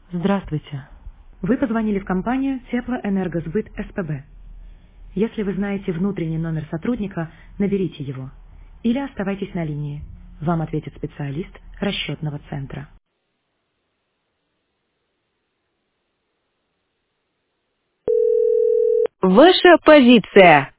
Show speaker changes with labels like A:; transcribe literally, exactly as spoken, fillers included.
A: Здравствуйте. Вы позвонили в компанию Теплоэнергосбыт СПБ. Если вы знаете внутренний номер сотрудника, наберите его. Или оставайтесь на линии. Вам ответит специалист расчетного центра.
B: Ваша позиция.